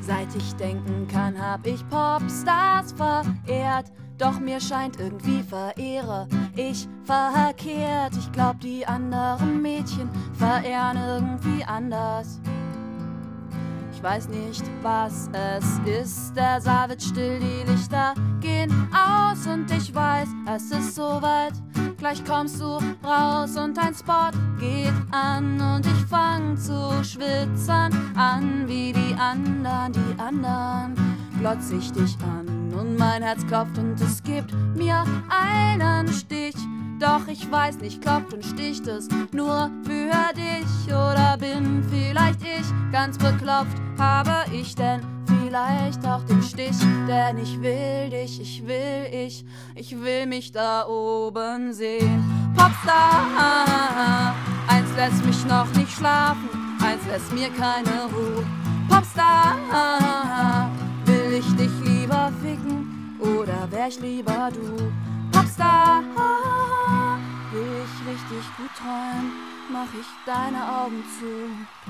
Seit ich denken kann, hab ich Popstars verehrt. Doch mir scheint irgendwie verehre ich verkehrt. Ich glaub, die anderen Mädchen verehren irgendwie anders. Ich weiß nicht, was es ist, der Saal wird still, die Lichter gehen aus und ich weiß, es ist soweit. Gleich kommst du raus und dein Spot geht an und ich fang zu schwitzen an wie die anderen glotz ich dich an und mein Herz klopft und es gibt mir einen Stich. Doch ich weiß nicht, klopft und sticht es nur für dich oder bin vielleicht ich ganz beklopft? Habe ich denn vielleicht auch den Stich? Denn ich will dich, ich will mich da oben sehen. Popstar, eins lässt mich noch nicht schlafen, eins lässt mir keine Ruhe. Popstar, will ich dich lieber ficken oder wär ich lieber du? Popstar, will ich richtig gut träumen, mach ich deine Augen zu.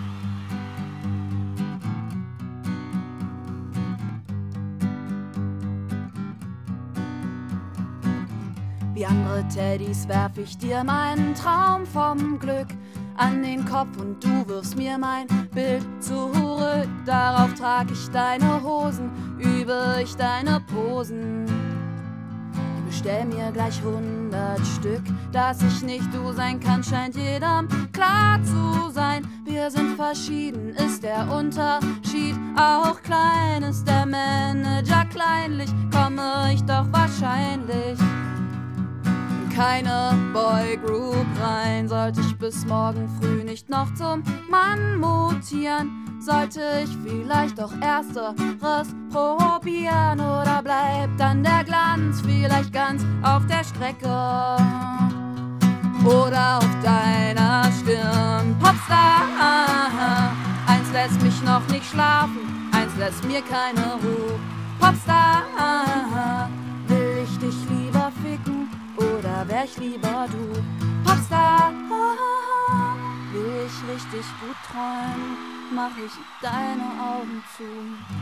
Wie andere Teddys werf ich dir meinen Traum vom Glück an den Kopf und du wirfst mir mein Bild zurück. Darauf trag ich deine Hosen, übe ich deine Posen. Ich bestell mir gleich 100 Stück, dass ich nicht du sein kann, scheint jedem klar zu sein. Wir sind verschieden, ist der Unterschied auch klein. Ist der Manager kleinlich, komme ich doch wahrscheinlich keine Boygroup rein. Sollte ich bis morgen früh nicht noch zum Mann mutieren, sollte ich vielleicht doch ersteres probieren oder bleibt dann der Glanz vielleicht ganz auf der Strecke oder auf deiner Stirn. Popstar, eins lässt mich noch nicht schlafen, eins lässt mir keine Ruhe. Popstar, will ich dich lieber ficken oder wär ich lieber du? Popstar, will ich richtig gut träumen, mach ich deine Augen zu.